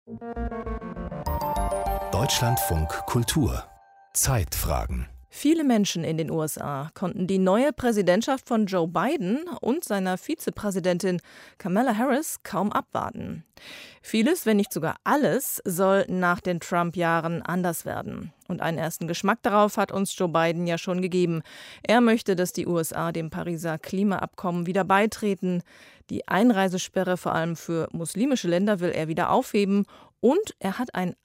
Deutschlandfunk Kultur Zeitfragen. Viele Menschen in den USA konnten die neue Präsidentschaft von Joe Biden und seiner Vizepräsidentin Kamala Harris kaum abwarten. Vieles, wenn nicht sogar alles, soll nach den Trump-Jahren anders werden. Und einen ersten Geschmack darauf hat uns Joe Biden ja schon gegeben. Er möchte, dass die USA dem Pariser Klimaabkommen wieder beitreten. Die Einreisesperre vor allem für muslimische Länder will er wieder aufheben. Und er hat ein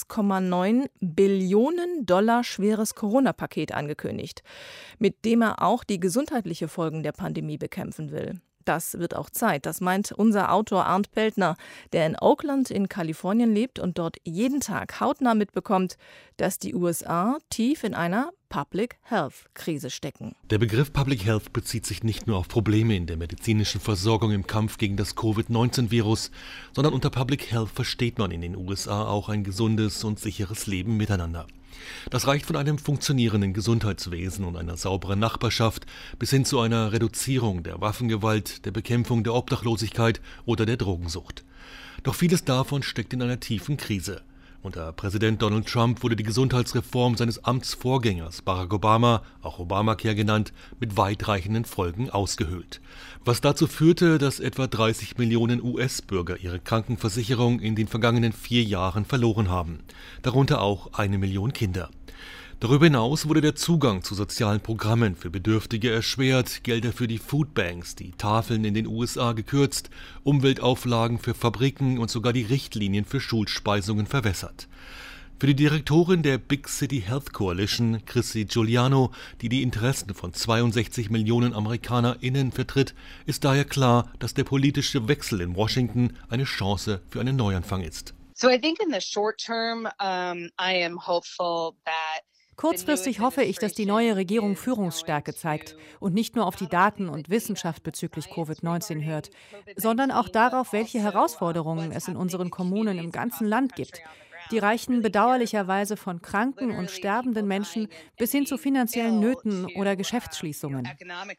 1,9 Billionen Dollar schweres Corona-Paket angekündigt, mit dem er auch die gesundheitlichen Folgen der Pandemie bekämpfen will. Das wird auch Zeit, das meint unser Autor Arndt Peltner, der in Oakland in Kalifornien lebt und dort jeden Tag hautnah mitbekommt, dass die USA tief in einer Public Health Krise stecken. Der Begriff Public Health bezieht sich nicht nur auf Probleme in der medizinischen Versorgung im Kampf gegen das Covid-19-Virus, sondern unter Public Health versteht man in den USA auch ein gesundes und sicheres Leben miteinander. Das reicht von einem funktionierenden Gesundheitswesen und einer sauberen Nachbarschaft bis hin zu einer Reduzierung der Waffengewalt, der Bekämpfung der Obdachlosigkeit oder der Drogensucht. Doch vieles davon steckt in einer tiefen Krise. Unter Präsident Donald Trump wurde die Gesundheitsreform seines Amtsvorgängers Barack Obama, auch Obamacare genannt, mit weitreichenden Folgen ausgehöhlt. Was dazu führte, dass etwa 30 Millionen US-Bürger ihre Krankenversicherung in den vergangenen 4 Jahren verloren haben. Darunter auch 1 Million Kinder. Darüber hinaus wurde der Zugang zu sozialen Programmen für Bedürftige erschwert, Gelder für die Foodbanks, die Tafeln in den USA gekürzt, Umweltauflagen für Fabriken und sogar die Richtlinien für Schulspeisungen verwässert. Für die Direktorin der Big City Health Coalition, Chrissy Giuliano, die die Interessen von 62 Millionen AmerikanerInnen vertritt, ist daher klar, dass der politische Wechsel in Washington eine Chance für einen Neuanfang ist. So I think in the short term, I am hopeful that Kurzfristig hoffe ich, dass die neue Regierung Führungsstärke zeigt und nicht nur auf die Daten und Wissenschaft bezüglich Covid-19 hört, sondern auch darauf, welche Herausforderungen es in unseren Kommunen im ganzen Land gibt. Die reichen bedauerlicherweise von kranken und sterbenden Menschen bis hin zu finanziellen Nöten oder Geschäftsschließungen.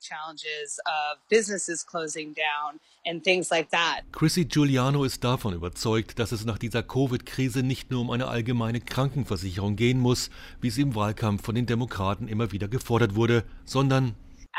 Chrissy Giuliano ist davon überzeugt, dass es nach dieser Covid-Krise nicht nur um eine allgemeine Krankenversicherung gehen muss, wie es im Wahlkampf von den Demokraten immer wieder gefordert wurde, sondern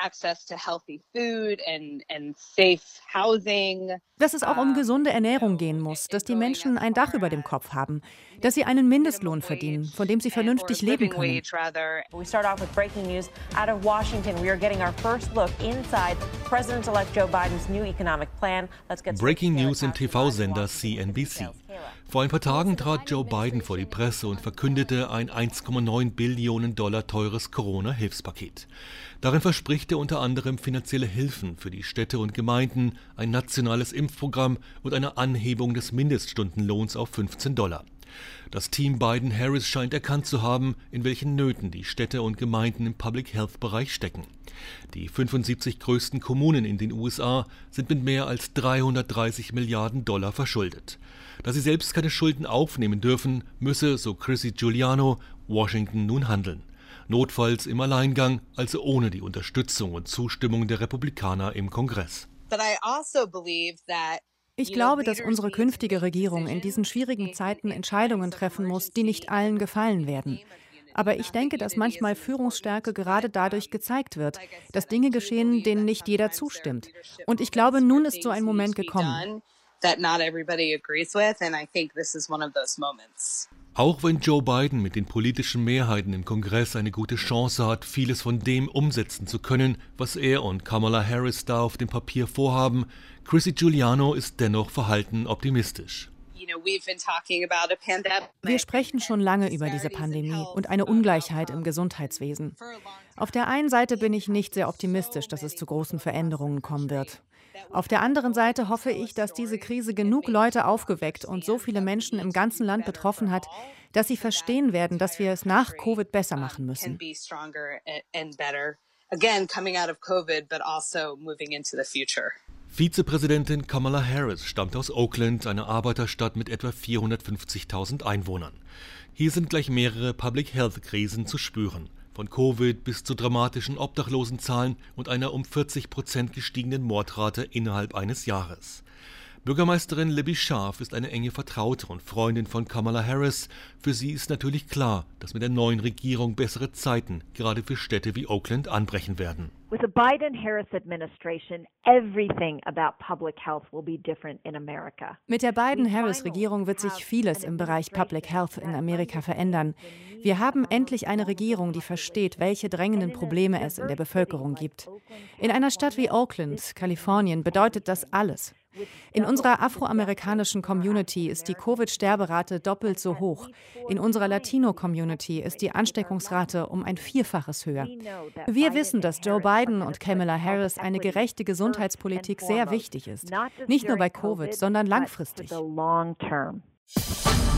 dass es auch um gesunde Ernährung gehen muss, dass die Menschen ein Dach über dem Kopf haben, dass sie einen Mindestlohn verdienen, von dem sie vernünftig leben können. We start off with breaking news out of Washington. We are getting our first look inside President-elect Joe Biden's new economic plan. Let's get Breaking News im TV-Sender CNBC. Vor ein paar Tagen trat Joe Biden vor die Presse und verkündete ein 1,9 Billionen Dollar teures Corona-Hilfspaket. Darin verspricht er unter anderem finanzielle Hilfen für die Städte und Gemeinden, ein nationales Impfprogramm und eine Anhebung des Mindeststundenlohns auf $15. Das Team Biden-Harris scheint erkannt zu haben, in welchen Nöten die Städte und Gemeinden im Public-Health-Bereich stecken. Die 75 größten Kommunen in den USA sind mit mehr als 330 Milliarden Dollar verschuldet. Da sie selbst keine Schulden aufnehmen dürfen, müsse, so Chrissy Giuliano, Washington nun handeln. Notfalls im Alleingang, also ohne die Unterstützung und Zustimmung der Republikaner im Kongress. Ich glaube, dass unsere künftige Regierung in diesen schwierigen Zeiten Entscheidungen treffen muss, die nicht allen gefallen werden. Aber ich denke, dass manchmal Führungsstärke gerade dadurch gezeigt wird, dass Dinge geschehen, denen nicht jeder zustimmt. Und ich glaube, nun ist so ein Moment gekommen. Auch wenn Joe Biden mit den politischen Mehrheiten im Kongress eine gute Chance hat, vieles von dem umsetzen zu können, was er und Kamala Harris da auf dem Papier vorhaben, Chrissy Giuliano ist dennoch verhalten optimistisch. Wir sprechen schon lange über diese Pandemie und eine Ungleichheit im Gesundheitswesen. Auf der einen Seite bin ich nicht sehr optimistisch, dass es zu großen Veränderungen kommen wird. Auf der anderen Seite hoffe ich, dass diese Krise genug Leute aufgeweckt und so viele Menschen im ganzen Land betroffen hat, dass sie verstehen werden, dass wir es nach Covid besser machen müssen. Vizepräsidentin Kamala Harris stammt aus Oakland, einer Arbeiterstadt mit etwa 450.000 Einwohnern. Hier sind gleich mehrere Public-Health-Krisen zu spüren. Von Covid bis zu dramatischen Obdachlosenzahlen und einer um 40% gestiegenen Mordrate innerhalb eines Jahres. Bürgermeisterin Libby Schaaf ist eine enge Vertraute und Freundin von Kamala Harris. Für sie ist natürlich klar, dass mit der neuen Regierung bessere Zeiten, gerade für Städte wie Oakland, anbrechen werden. With the Biden-Harris administration, everything about public health will be different in America. Mit der Biden-Harris-Regierung wird sich vieles im Bereich Public Health in Amerika verändern. Wir haben endlich eine Regierung, die versteht, welche drängenden Probleme es in der Bevölkerung gibt. In einer Stadt wie Oakland, Kalifornien, bedeutet das alles. In unserer afroamerikanischen Community ist die Covid-Sterberate doppelt so hoch. In unserer Latino-Community ist die Ansteckungsrate um ein Vielfaches höher. Wir wissen, dass Joe Biden und Kamala Harris eine gerechte Gesundheitspolitik sehr wichtig ist. Nicht nur bei Covid, sondern langfristig.